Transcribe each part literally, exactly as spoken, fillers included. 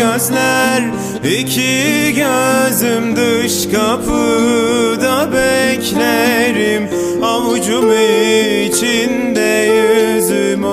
gözler, iki gözüm dış kapıda beklerim. Avucum içinde yüzüm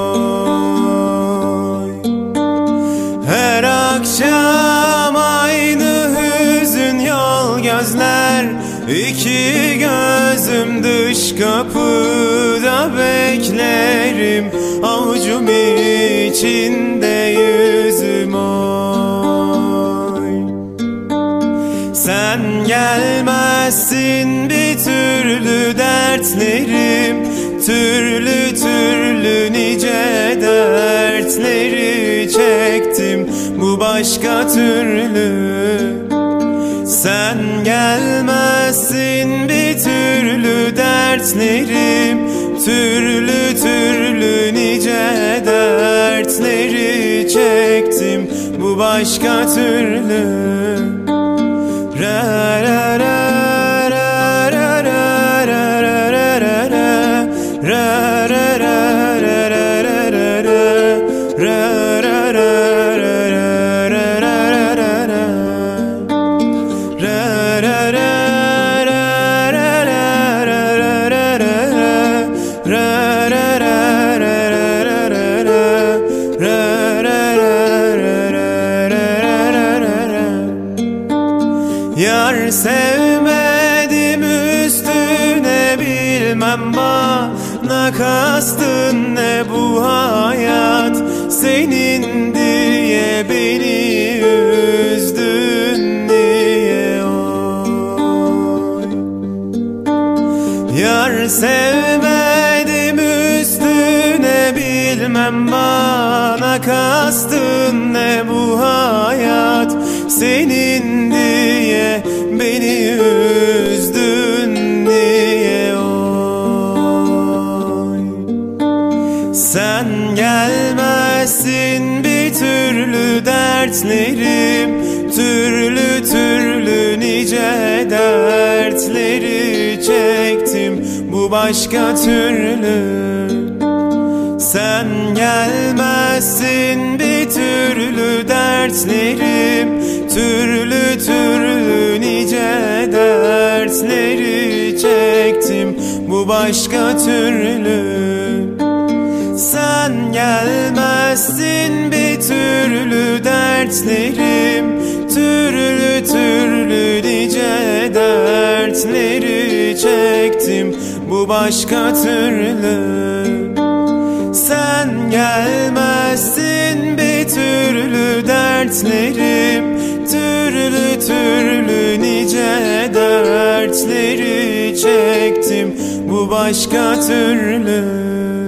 oy. Her akşam aynı hüzün yol gözler, iki gözüm dış kapıda beklerim. Avucum içinde yüzüm oy. Sen gelmezsin bir türlü dertlerim, türlü türlü nice dertleri çektim bu başka türlü. Sen gelmezsin bir türlü dertlerim, türlü türlü nice dertleri çektim bu başka türlü. Ra ra ra ra ra ra ra ra ra ra ra ra ra Yar sevmedim üstüne bilmem bana kastın ne bu hayat, senin diye beni üzdün niye oy. Yar sevmedim üstüne bilmem bana kastın ne bu hayat, senin diye beni üzdün niye oy. Sen gelmezsin bir türlü dertlerim, türlü türlü nice dertleri çektim bu başka türlü. Sen gelmezsin bir türlü dertlerim, türlü türlü nice dertleri çektim bu başka türlü. Sen gelmezsin bir türlü dertlerim, türlü türlü nice dertleri çektim bu başka türlü. Sen gelmezsin bir türlü dertlerim, türlü türlü nice dertleri çektim bu başka türlü.